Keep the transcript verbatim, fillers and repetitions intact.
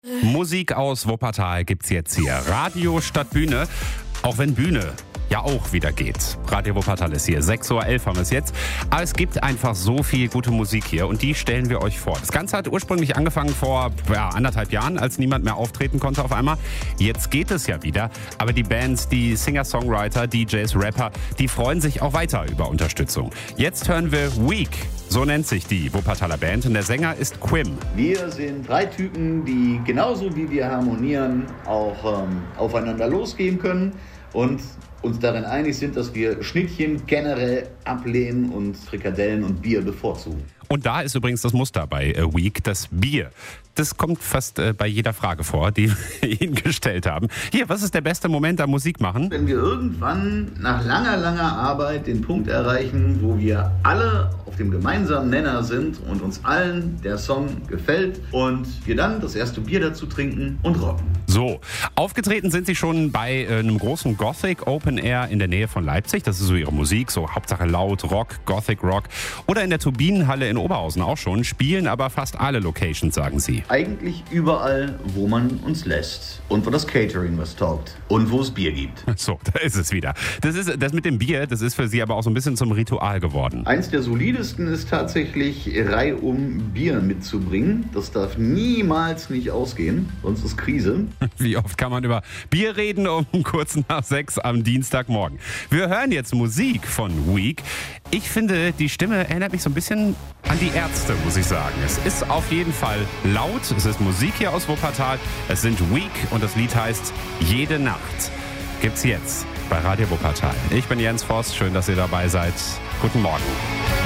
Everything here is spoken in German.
Musik aus Wuppertal gibt's jetzt hier. Radio statt Bühne, auch wenn Bühne ja auch wieder geht. Radio Wuppertal ist hier, sechs Uhr elf haben wir es jetzt. Aber es gibt einfach so viel gute Musik hier und die stellen wir euch vor. Das Ganze hat ursprünglich angefangen vor ja, anderthalb Jahren, als niemand mehr auftreten konnte auf einmal. Jetzt geht es ja wieder, aber die Bands, die Singer-Songwriter, D Js, Rapper, die freuen sich auch weiter über Unterstützung. Jetzt hören wir Weak, so nennt sich die Wuppertaler Band und der Sänger ist Quim. Wir sind drei Typen, die genauso wie wir harmonieren auch ähm, aufeinander losgehen können und uns darin einig sind, dass wir Schnittchen generell ablehnen und Frikadellen und Bier bevorzugen. Und da ist übrigens das Muster bei äh, Weak, das Bier. Das kommt fast äh, bei jeder Frage vor, die wir Ihnen gestellt haben. Hier, was ist der beste Moment am Musik machen? Wenn wir irgendwann nach langer, langer Arbeit den Punkt erreichen, wo wir alle auf dem gemeinsamen Nenner sind und uns allen der Song gefällt und wir dann das erste Bier dazu trinken und rocken. So, aufgetreten sind Sie schon bei äh, einem großen Gothic Open Air in der Nähe von Leipzig. Das ist so Ihre Musik, so Hauptsache laut, Rock, Gothic Rock. Oder in der Turbinenhalle in Oberhausen auch schon, spielen aber fast alle Locations, sagen Sie. Eigentlich überall, wo man uns lässt und wo das Catering was taugt und wo es Bier gibt. So, da ist es wieder. Das ist das mit dem Bier, das ist für Sie aber auch so ein bisschen zum Ritual geworden. Eins der solidesten ist tatsächlich, reihum Bier mitzubringen. Das darf niemals nicht ausgehen, sonst ist Krise. Wie oft kann man über Bier reden um kurz nach sechs am Dienstagmorgen? Wir hören jetzt Musik von Weak. Ich finde, die Stimme erinnert mich so ein bisschen an die Ärzte, muss ich sagen. Es ist auf jeden Fall laut. Es ist Musik hier aus Wuppertal. Es sind Weak und das Lied heißt Jede Nacht. Gibt's jetzt bei Radio Wuppertal. Ich bin Jens Voss. Schön, dass ihr dabei seid. Guten Morgen.